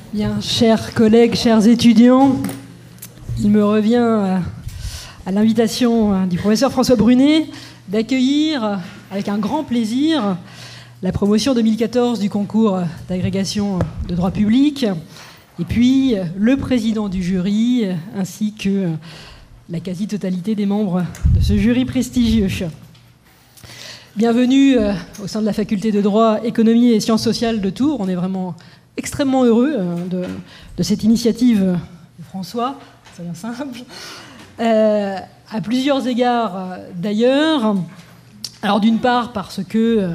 Bien, chers collègues, chers étudiants, il me revient à l'invitation du professeur François Brunet d'accueillir avec un grand plaisir la promotion 2014 du concours d'agrégation de droit public et puis le président du jury ainsi que la quasi-totalité des membres de ce jury prestigieux. Bienvenue au sein de la faculté de droit, économie et sciences sociales de Tours. On est vraiment extrêmement heureux de cette initiative de François, c'est bien simple, à plusieurs égards d'ailleurs. Alors d'une part parce que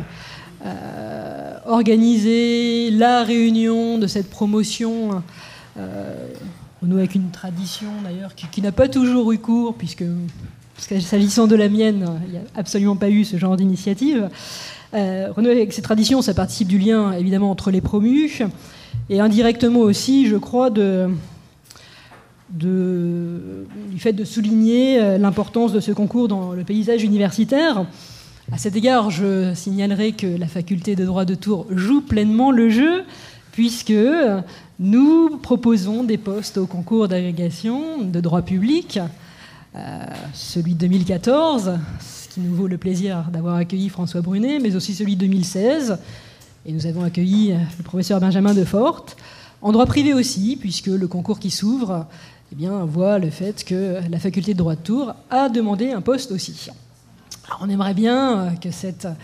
organiser la réunion de cette promotion nous avec une tradition d'ailleurs qui n'a pas toujours eu cours parce que s'agissant de la mienne, il n'y a absolument pas eu ce genre d'initiative. Renouer avec ces traditions, ça participe du lien évidemment entre les promus et indirectement aussi, je crois, du fait de souligner l'importance de ce concours dans le paysage universitaire. À cet égard, je signalerai que la faculté de droit de Tours joue pleinement le jeu puisque nous proposons des postes au concours d'agrégation de droit public, celui de 2014, ce qui nous vaut le plaisir d'avoir accueilli François Brunet, mais aussi celui de 2016. Et nous avons accueilli le professeur Benjamin Deforte. En droit privé aussi, puisque le concours qui s'ouvre voit le fait que la faculté de droit de Tours a demandé un poste aussi. Alors on aimerait bien que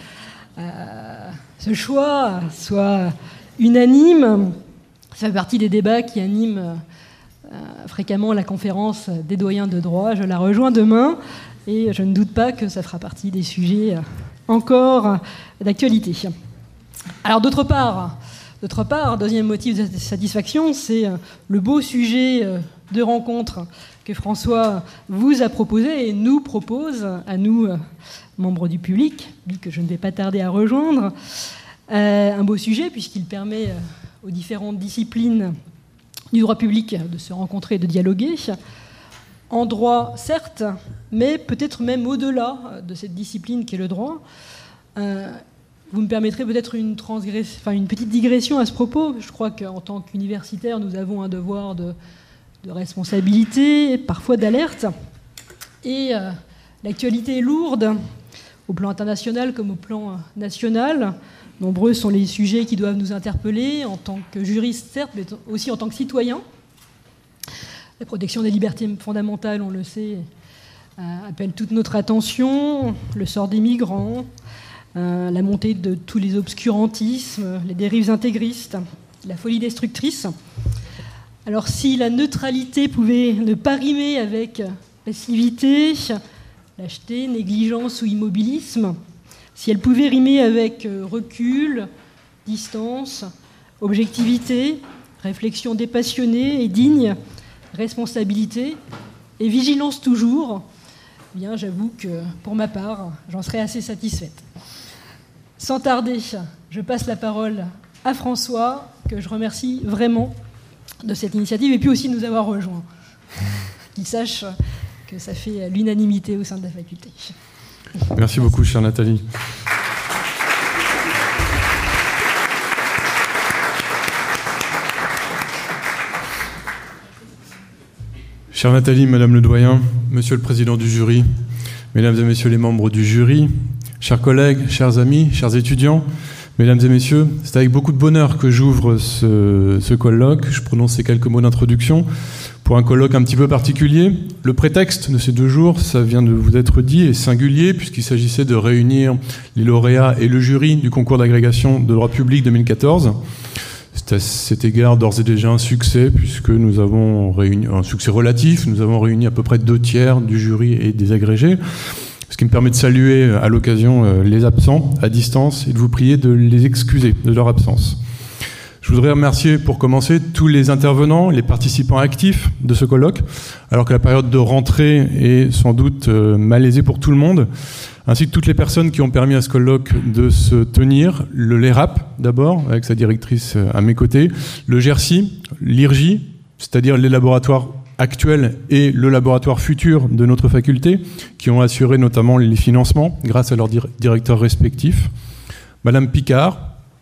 ce choix soit unanime. Ça fait partie des débats qui animent fréquemment la conférence des doyens de droit. Je la rejoins demain et je ne doute pas que ça fera partie des sujets encore d'actualité. Alors d'autre part, deuxième motif de satisfaction, c'est le beau sujet de rencontre que François vous a proposé et nous propose, à nous, membres du public, que je ne vais pas tarder à rejoindre. Un beau sujet puisqu'il permet aux différentes disciplines du droit public de se rencontrer et de dialoguer. En droit, certes, mais peut-être même au-delà de cette discipline qu'est le droit. Vous me permettrez peut-être une petite digression à ce propos. Je crois qu'en tant qu'universitaire, nous avons un devoir de responsabilité, parfois d'alerte. Et l'actualité est lourde, au plan international comme au plan national. Nombreux sont les sujets qui doivent nous interpeller, en tant que juristes, certes, mais aussi en tant que citoyens. La protection des libertés fondamentales, on le sait, appelle toute notre attention. Le sort des migrants, la montée de tous les obscurantismes, les dérives intégristes, la folie destructrice. Alors si la neutralité pouvait ne pas rimer avec passivité, lâcheté, négligence ou immobilisme, si elle pouvait rimer avec recul, distance, objectivité, réflexion dépassionnée et digne, responsabilité et vigilance toujours, j'avoue que pour ma part, j'en serais assez satisfaite. Sans tarder, je passe la parole à François, que je remercie vraiment de cette initiative et puis aussi de nous avoir rejoints. Qu'il sache que ça fait l'unanimité au sein de la faculté. Merci beaucoup, chère Nathalie. Chère Nathalie, Madame le doyen, Monsieur le président du jury, Mesdames et Messieurs les membres du jury, chers collègues, chers amis, chers étudiants, Mesdames et Messieurs, c'est avec beaucoup de bonheur que j'ouvre ce colloque. Je prononce ces quelques mots d'introduction pour un colloque un petit peu particulier. Le prétexte de ces 2 jours, ça vient de vous être dit, est singulier puisqu'il s'agissait de réunir les lauréats et le jury du concours d'agrégation de droit public 2014. C'est à cet égard d'ores et déjà un succès puisque nous avons réuni un succès relatif. Nous avons réuni à peu près 2/3 du jury et des agrégés. Ce qui me permet de saluer à l'occasion les absents à distance et de vous prier de les excuser de leur absence. Je voudrais remercier pour commencer tous les intervenants, les participants actifs de ce colloque, alors que la période de rentrée est sans doute malaisée pour tout le monde, ainsi que toutes les personnes qui ont permis à ce colloque de se tenir, le LERAP d'abord, avec sa directrice à mes côtés, le GERSI, l'IRJ, c'est-à-dire les laboratoires actuels et le laboratoire futur de notre faculté, qui ont assuré notamment les financements grâce à leurs directeurs respectifs. Madame Picard,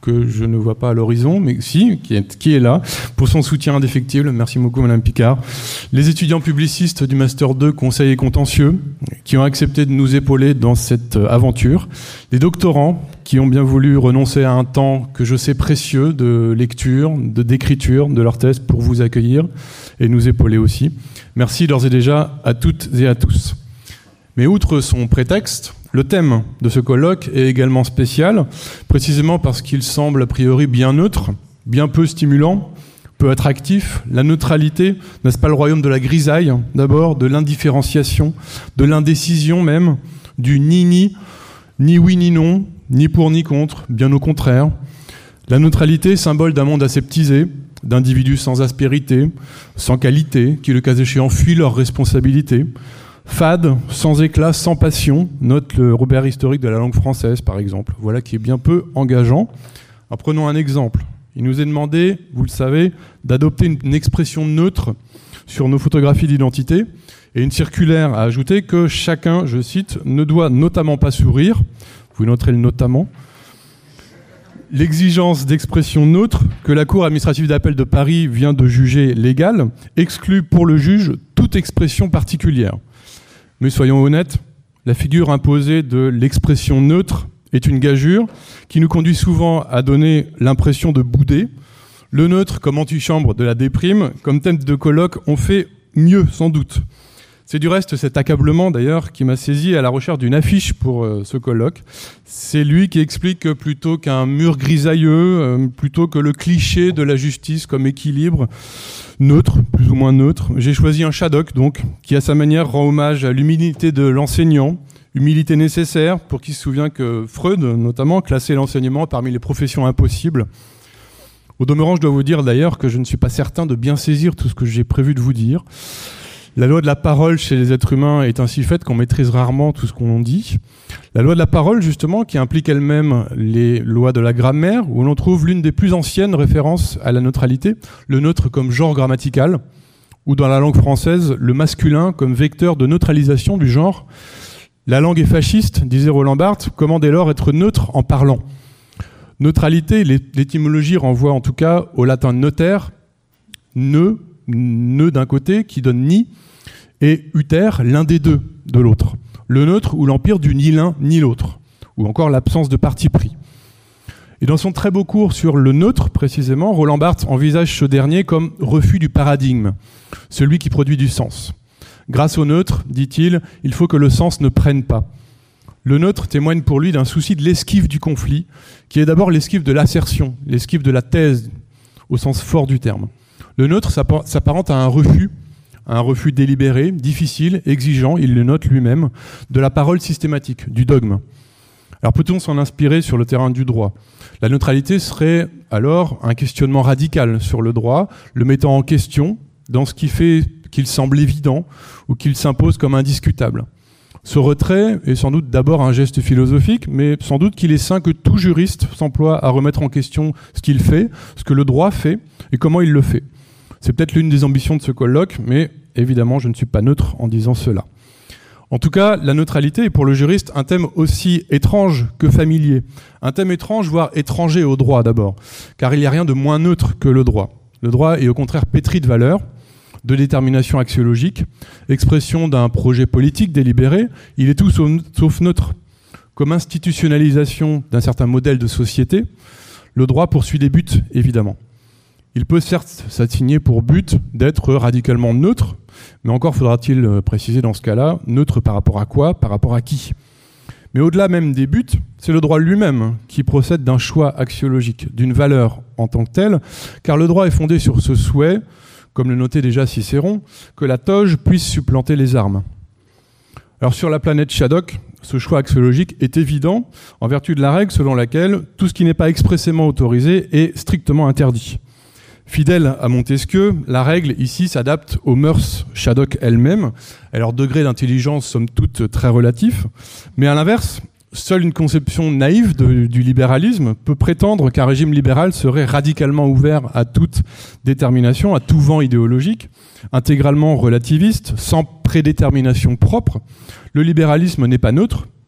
que je ne vois pas à l'horizon, mais si, qui est là, pour son soutien indéfectible. Merci beaucoup, Madame Picard. Les étudiants publicistes du Master 2 Conseil et Contentieux, qui ont accepté de nous épauler dans cette aventure. Les doctorants, qui ont bien voulu renoncer à un temps que je sais précieux de lecture, d'écriture de leur thèse pour vous accueillir et nous épauler aussi. Merci d'ores et déjà à toutes et à tous. Mais outre son prétexte, le thème de ce colloque est également spécial, précisément parce qu'il semble a priori bien neutre, bien peu stimulant, peu attractif. La neutralité, n'est-ce pas le royaume de la grisaille, d'abord, de l'indifférenciation, de l'indécision même, du ni oui ni non, ni pour ni contre, bien au contraire. La neutralité, symbole d'un monde aseptisé, d'individus sans aspérité, sans qualité, qui le cas échéant fuient leurs responsabilités. Fade, sans éclat, sans passion, note le Robert historique de la langue française, par exemple. Voilà qui est bien peu engageant. Alors, prenons un exemple. Il nous est demandé, vous le savez, d'adopter une expression neutre sur nos photographies d'identité et une circulaire a ajouté que chacun, je cite, ne doit notamment pas sourire. Vous noterez le notamment. L'exigence d'expression neutre que la Cour administrative d'appel de Paris vient de juger légale exclut pour le juge toute expression particulière. Mais soyons honnêtes, la figure imposée de l'expression neutre est une gageure qui nous conduit souvent à donner l'impression de bouder. Le neutre comme antichambre de la déprime, comme thème de colloque, on fait mieux sans doute. C'est du reste cet accablement d'ailleurs qui m'a saisi à la recherche d'une affiche pour ce colloque. C'est lui qui explique que plutôt qu'un mur grisailleux, plutôt que le cliché de la justice comme équilibre neutre, plus ou moins neutre, j'ai choisi un Shadok donc, qui à sa manière rend hommage à l'humilité de l'enseignant, humilité nécessaire pour qui se souvient que Freud notamment classait l'enseignement parmi les professions impossibles. Au demeurant, je dois vous dire d'ailleurs que je ne suis pas certain de bien saisir tout ce que j'ai prévu de vous dire. La loi de la parole chez les êtres humains est ainsi faite qu'on maîtrise rarement tout ce qu'on dit. La loi de la parole, justement, qui implique elle-même les lois de la grammaire, où l'on trouve l'une des plus anciennes références à la neutralité, le neutre comme genre grammatical, ou dans la langue française, le masculin comme vecteur de neutralisation du genre. La langue est fasciste, disait Roland Barthes, comment dès lors être neutre en parlant ? Neutralité, l'étymologie renvoie en tout cas au latin noter, ne d'un côté, qui donne ni, et uter, l'un des deux de l'autre. Le neutre ou l'empire du ni l'un ni l'autre, ou encore l'absence de parti pris. Et dans son très beau cours sur le neutre, précisément, Roland Barthes envisage ce dernier comme refus du paradigme, celui qui produit du sens. Grâce au neutre, dit-il, il faut que le sens ne prenne pas. Le neutre témoigne pour lui d'un souci de l'esquive du conflit, qui est d'abord l'esquive de l'assertion, l'esquive de la thèse, au sens fort du terme. Le neutre s'apparente à un refus délibéré, difficile, exigeant, il le note lui-même, de la parole systématique, du dogme. Alors peut-on s'en inspirer sur le terrain du droit ? La neutralité serait alors un questionnement radical sur le droit, le mettant en question dans ce qui fait qu'il semble évident ou qu'il s'impose comme indiscutable. Ce retrait est sans doute d'abord un geste philosophique, mais sans doute qu'il est sain que tout juriste s'emploie à remettre en question ce qu'il fait, ce que le droit fait et comment il le fait. C'est peut-être l'une des ambitions de ce colloque, mais évidemment, je ne suis pas neutre en disant cela. En tout cas, la neutralité est pour le juriste un thème aussi étrange que familier. Un thème étrange, voire étranger au droit d'abord, car il n'y a rien de moins neutre que le droit. Le droit est au contraire pétri de valeurs, de détermination axiologique, expression d'un projet politique délibéré, il est tout sauf neutre. Comme institutionnalisation d'un certain modèle de société, le droit poursuit des buts, évidemment. Il peut certes s'assigner pour but d'être radicalement neutre, mais encore faudra-t-il préciser dans ce cas-là, neutre par rapport à quoi, par rapport à qui ? Mais au-delà même des buts, c'est le droit lui-même qui procède d'un choix axiologique, d'une valeur en tant que telle, car le droit est fondé sur ce souhait, comme le notait déjà Cicéron, que la toge puisse supplanter les armes. Alors sur la planète Shadok, ce choix axiologique est évident en vertu de la règle selon laquelle tout ce qui n'est pas expressément autorisé est strictement interdit. Fidèle à Montesquieu, la règle ici s'adapte aux mœurs Shadok elles-mêmes, à leur degré d'intelligence somme toute très relatif, mais à l'inverse, seule une conception naïve du libéralisme peut prétendre qu'un régime libéral serait radicalement ouvert à toute détermination, à tout vent idéologique, intégralement relativiste, sans prédétermination propre. Le libéralisme n'est pas neutre,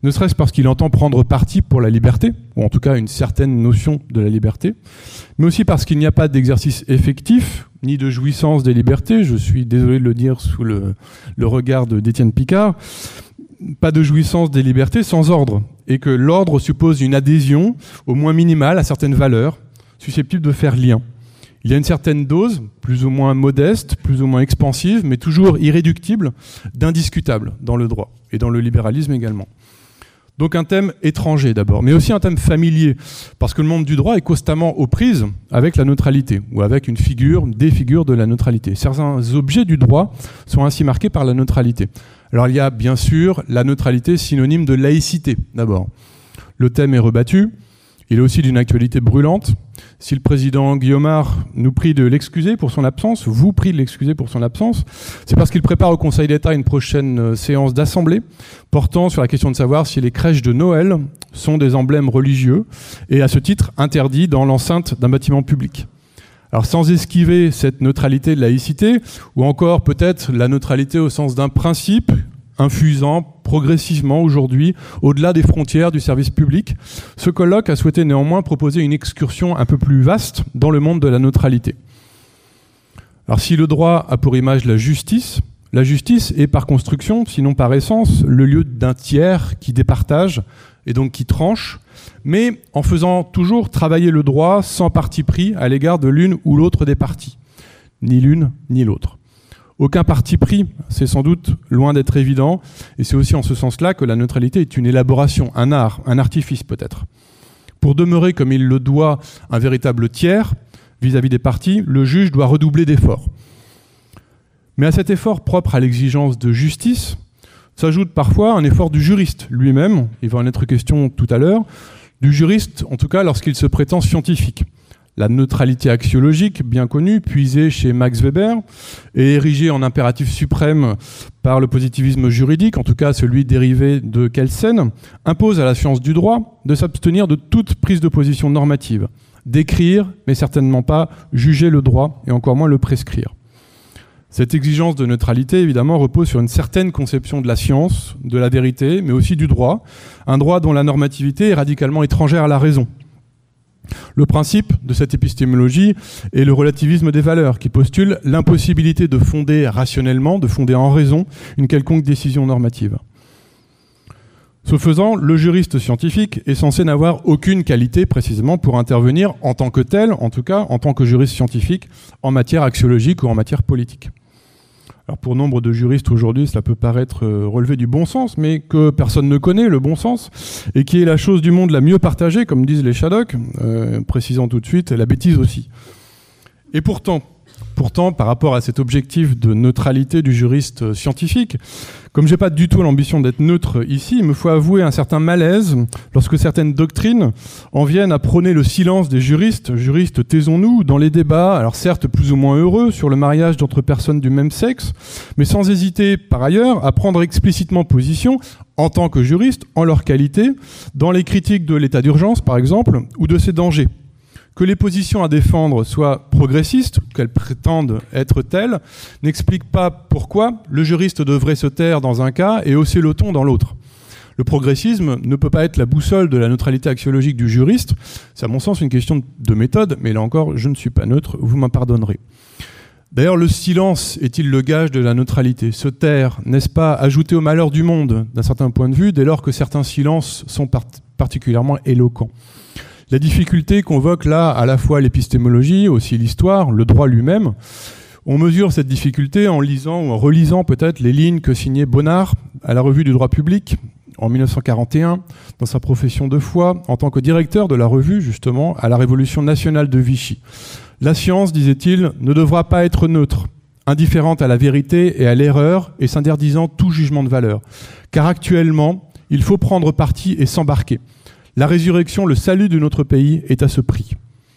ne serait-ce parce qu'il entend prendre parti pour la liberté, ou en tout cas une certaine notion de la liberté, mais aussi parce qu'il n'y a pas d'exercice effectif, ni de jouissance des libertés, je suis désolé de le dire sous le regard d'Étienne Picard, pas de jouissance des libertés sans ordre, et que l'ordre suppose une adhésion, au moins minimale, à certaines valeurs, susceptibles de faire lien. Il y a une certaine dose, plus ou moins modeste, plus ou moins expansive, mais toujours irréductible, d'indiscutable dans le droit, et dans le libéralisme également. Donc un thème étranger d'abord, mais aussi un thème familier, parce que le monde du droit est constamment aux prises avec la neutralité, ou avec une figure, des figures de la neutralité. Certains objets du droit sont ainsi marqués par la neutralité. Alors il y a bien sûr la neutralité synonyme de laïcité d'abord. Le thème est rebattu, il est aussi d'une actualité brûlante. Si le président Guillaumard nous prie de l'excuser pour son absence, vous prie de l'excuser pour son absence, c'est parce qu'il prépare au Conseil d'État une prochaine séance d'assemblée portant sur la question de savoir si les crèches de Noël sont des emblèmes religieux et à ce titre interdits dans l'enceinte d'un bâtiment public. Alors sans esquiver cette neutralité de laïcité, ou encore peut-être la neutralité au sens d'un principe infusant progressivement aujourd'hui au-delà des frontières du service public, ce colloque a souhaité néanmoins proposer une excursion un peu plus vaste dans le monde de la neutralité. Alors si le droit a pour image la justice est par construction, sinon par essence, le lieu d'un tiers qui départage et donc qui tranche, mais en faisant toujours travailler le droit sans parti pris à l'égard de l'une ou l'autre des parties, ni l'une ni l'autre. Aucun parti pris, c'est sans doute loin d'être évident, et c'est aussi en ce sens-là que la neutralité est une élaboration, un art, un artifice peut-être. Pour demeurer comme il le doit un véritable tiers vis-à-vis des parties, le juge doit redoubler d'efforts. Mais à cet effort propre à l'exigence de justice, s'ajoute parfois un effort du juriste lui-même, il va en être question tout à l'heure, du juriste en tout cas lorsqu'il se prétend scientifique. La neutralité axiologique, bien connue, puisée chez Max Weber, et érigée en impératif suprême par le positivisme juridique, en tout cas celui dérivé de Kelsen, impose à la science du droit de s'abstenir de toute prise de position normative, d'écrire, mais certainement pas juger le droit, et encore moins le prescrire. Cette exigence de neutralité, évidemment, repose sur une certaine conception de la science, de la vérité, mais aussi du droit, un droit dont la normativité est radicalement étrangère à la raison. Le principe de cette épistémologie est le relativisme des valeurs, qui postule l'impossibilité de fonder rationnellement, de fonder en raison, une quelconque décision normative. Ce faisant, le juriste scientifique est censé n'avoir aucune qualité précisément pour intervenir en tant que tel, en tout cas en tant que juriste scientifique, en matière axiologique ou en matière politique. Alors pour nombre de juristes aujourd'hui, cela peut paraître relever du bon sens, mais que personne ne connaît le bon sens, et qui est la chose du monde la mieux partagée, comme disent les Shadocks, précisant tout de suite la bêtise aussi. Et pourtant, par rapport à cet objectif de neutralité du juriste scientifique, comme j'ai pas du tout l'ambition d'être neutre ici, il me faut avouer un certain malaise lorsque certaines doctrines en viennent à prôner le silence des juristes. Juristes, taisons-nous, dans les débats, alors certes plus ou moins heureux, sur le mariage d'entre personnes du même sexe, mais sans hésiter par ailleurs à prendre explicitement position en tant que juristes, en leur qualité, dans les critiques de l'état d'urgence par exemple, ou de ses dangers. Que les positions à défendre soient progressistes, qu'elles prétendent être telles, n'explique pas pourquoi le juriste devrait se taire dans un cas et hausser le ton dans l'autre. Le progressisme ne peut pas être la boussole de la neutralité axiologique du juriste. C'est à mon sens une question de méthode, mais là encore, je ne suis pas neutre, vous m'en pardonnerez. D'ailleurs, le silence est-il le gage de la neutralité ? Se taire, n'est-ce pas ajouter au malheur du monde, d'un certain point de vue, dès lors que certains silences sont particulièrement éloquents ? La difficulté convoque là à la fois l'épistémologie, aussi l'histoire, le droit lui-même. On mesure cette difficulté en lisant ou en relisant peut-être les lignes que signait Bonnard à la Revue du droit public en 1941, dans sa profession de foi, en tant que directeur de la revue, justement, à la Révolution nationale de Vichy. La science, disait-il, ne devra pas être neutre, indifférente à la vérité et à l'erreur, et s'interdisant tout jugement de valeur. Car actuellement, il faut prendre parti et s'embarquer. La résurrection, le salut de notre pays est à ce prix.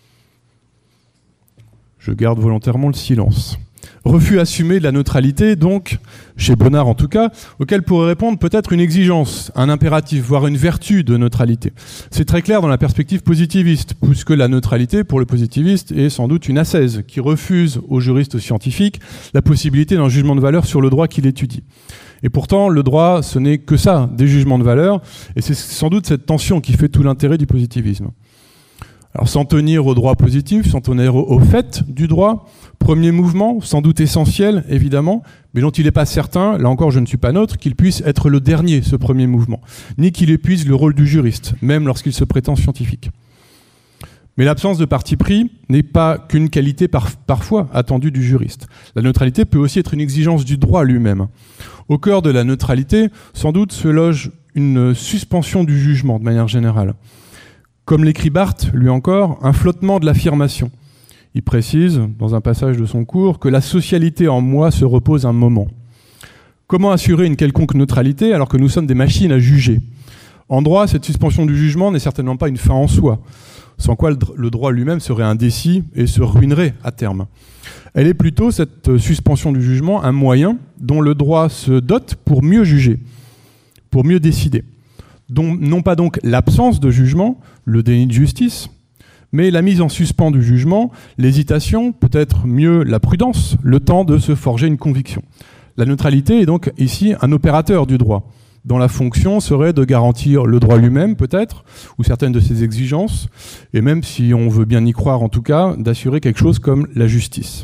Je garde volontairement le silence. Refus assumé de la neutralité, donc, chez Bonnard en tout cas, auquel pourrait répondre peut-être une exigence, un impératif, voire une vertu de neutralité. C'est très clair dans la perspective positiviste, puisque la neutralité, pour le positiviste, est sans doute une ascèse qui refuse aux juristes scientifiques la possibilité d'un jugement de valeur sur le droit qu'il étudie. Et pourtant, le droit, ce n'est que ça, des jugements de valeur, et c'est sans doute cette tension qui fait tout l'intérêt du positivisme. Alors, s'en tenir au droit positif, s'en tenir au fait du droit, premier mouvement, sans doute essentiel, évidemment, mais dont il n'est pas certain, là encore je ne suis pas neutre, qu'il puisse être le dernier, ce premier mouvement, ni qu'il épuise le rôle du juriste, même lorsqu'il se prétend scientifique. Mais l'absence de parti pris n'est pas qu'une qualité parfois attendue du juriste. La neutralité peut aussi être une exigence du droit lui-même. Au cœur de la neutralité, sans doute, se loge une suspension du jugement de manière générale. Comme l'écrit Barthes, lui encore, un flottement de l'affirmation. Il précise, dans un passage de son cours, que la socialité en moi se repose un moment. Comment assurer une quelconque neutralité alors que nous sommes des machines à juger ? En droit, cette suspension du jugement n'est certainement pas une fin en soi, sans quoi le droit lui-même serait indécis et se ruinerait à terme. Elle est plutôt, cette suspension du jugement, un moyen dont le droit se dote pour mieux juger, pour mieux décider. Non pas donc l'absence de jugement, le déni de justice, mais la mise en suspens du jugement, l'hésitation, peut-être mieux la prudence, le temps de se forger une conviction. La neutralité est donc ici un opérateur du droit, dont la fonction serait de garantir le droit lui-même, peut-être, ou certaines de ses exigences, et même, si on veut bien y croire en tout cas, d'assurer quelque chose comme la justice.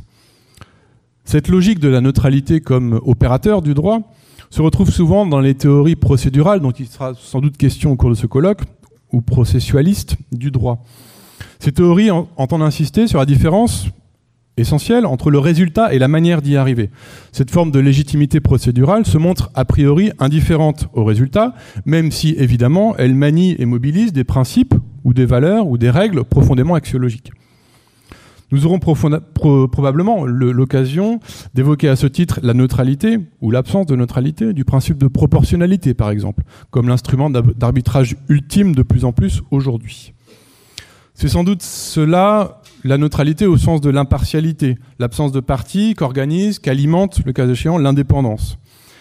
Cette logique de la neutralité comme opérateur du droit se retrouve souvent dans les théories procédurales, dont il sera sans doute question au cours de ce colloque, ou processualistes du droit. Ces théories entendent insister sur la différence essentielle entre le résultat et la manière d'y arriver. Cette forme de légitimité procédurale se montre a priori indifférente au résultat, même si, évidemment, elle manie et mobilise des principes ou des valeurs ou des règles profondément axiologiques. Nous aurons probablement l'occasion d'évoquer à ce titre la neutralité ou l'absence de neutralité du principe de proportionnalité, par exemple, comme l'instrument d'arbitrage ultime de plus en plus aujourd'hui. C'est sans doute cela, la neutralité au sens de l'impartialité, l'absence de parti qu'organise, qu'alimente, le cas échéant, l'indépendance.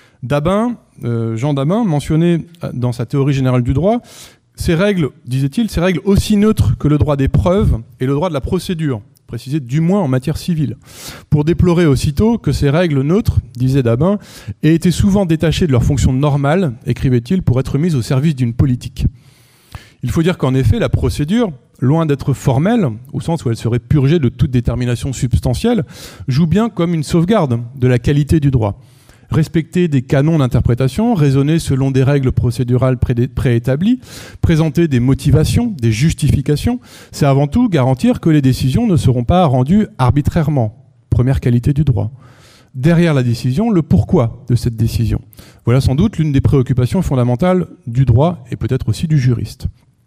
Jean Dabin mentionnait dans sa théorie générale du droit, ces règles, disait-il, ces règles aussi neutres que le droit des preuves et le droit de la procédure, précisé du moins en matière civile, pour déplorer aussitôt que ces règles neutres, disait Dabin, aient été souvent détachées de leur fonction normale, écrivait-il, pour être mises au service d'une politique. Il faut dire qu'en effet, la procédure, loin d'être formelle, au sens où elle serait purgée de toute détermination substantielle, joue bien comme une sauvegarde de la qualité du droit. Respecter des canons d'interprétation, raisonner selon des règles procédurales préétablies, présenter des motivations, des justifications, c'est avant tout garantir que les décisions ne seront pas rendues arbitrairement. Première qualité du droit. Derrière la décision, le pourquoi de cette décision. Voilà sans doute l'une des préoccupations fondamentales du droit et peut-être aussi du juriste.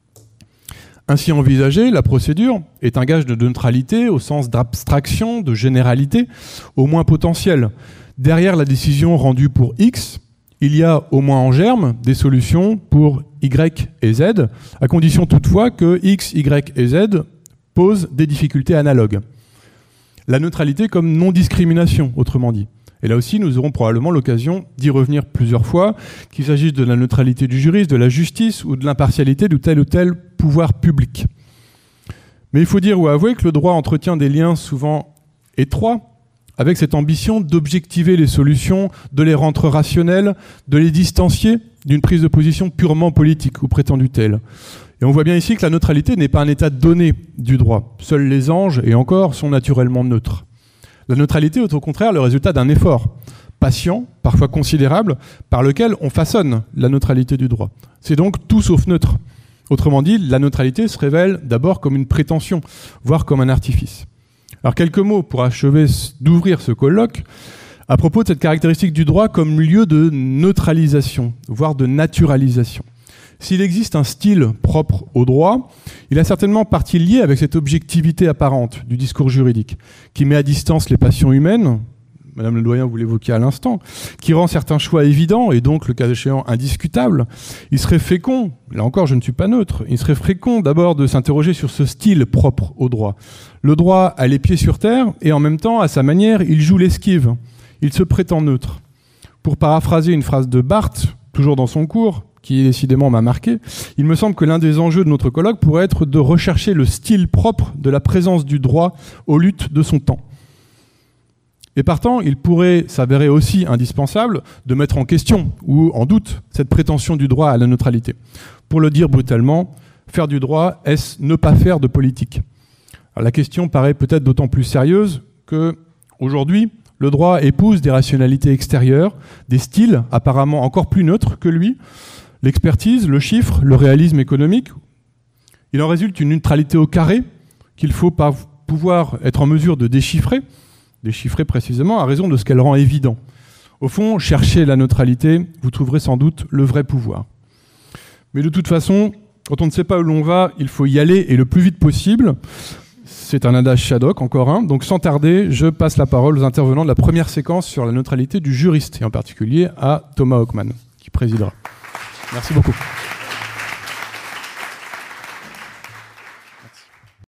Ainsi envisagée, la procédure est un gage de neutralité au sens d'abstraction, de généralité, au moins potentielle. Derrière la décision rendue pour X, il y a au moins en germe des solutions pour Y et Z, à condition toutefois que X, Y et Z posent des difficultés analogues. La neutralité comme non-discrimination, autrement dit. Et là aussi, nous aurons probablement l'occasion d'y revenir plusieurs fois, qu'il s'agisse de la neutralité du juriste, de la justice ou de l'impartialité de tel ou tel pouvoir public. Mais il faut dire ou avouer que le droit entretient des liens souvent étroits avec cette ambition d'objectiver les solutions, de les rendre rationnelles, de les distancier d'une prise de position purement politique ou prétendue telle. Et on voit bien ici que la neutralité n'est pas un état donné du droit. Seuls les anges, et encore, sont naturellement neutres. La neutralité est au contraire le résultat d'un effort patient, parfois considérable, par lequel on façonne la neutralité du droit. C'est donc tout sauf neutre. Autrement dit, la neutralité se révèle d'abord comme une prétention, voire comme un artifice. Alors quelques mots pour achever d'ouvrir ce colloque à propos de cette caractéristique du droit comme lieu de neutralisation, voire de naturalisation. S'il existe un style propre au droit, il a certainement partie liée avec cette objectivité apparente du discours juridique, qui met à distance les passions humaines, Madame le doyen, vous l'évoquiez à l'instant, qui rend certains choix évidents et donc, le cas échéant, indiscutables. Il serait fécond, là encore je ne suis pas neutre, il serait fécond d'abord de s'interroger sur ce style propre au droit. Le droit a les pieds sur terre et en même temps, à sa manière, il joue l'esquive. Il se prétend neutre. Pour paraphraser une phrase de Barthes, toujours dans son cours, qui décidément m'a marqué, il me semble que l'un des enjeux de notre colloque pourrait être de rechercher le style propre de la présence du droit aux luttes de son temps. Et partant, il pourrait s'avérer aussi indispensable de mettre en question ou en doute cette prétention du droit à la neutralité. Pour le dire brutalement, faire du droit, est-ce ne pas faire de politique ? Alors, la question paraît peut-être d'autant plus sérieuse qu'aujourd'hui, le droit épouse des rationalités extérieures, des styles apparemment encore plus neutres que lui, l'expertise, le chiffre, le réalisme économique. Il en résulte une neutralité au carré qu'il faut pouvoir être en mesure de déchiffrer précisément à raison de ce qu'elle rend évident. Au fond, cherchez la neutralité, vous trouverez sans doute le vrai pouvoir. Mais de toute façon, quand on ne sait pas où l'on va, il faut y aller et le plus vite possible. C'est un adage Shadok, encore un. Donc sans tarder, je passe la parole aux intervenants de la première séquence sur la neutralité du juriste, et en particulier à Thomas Hockman, qui présidera. Merci beaucoup.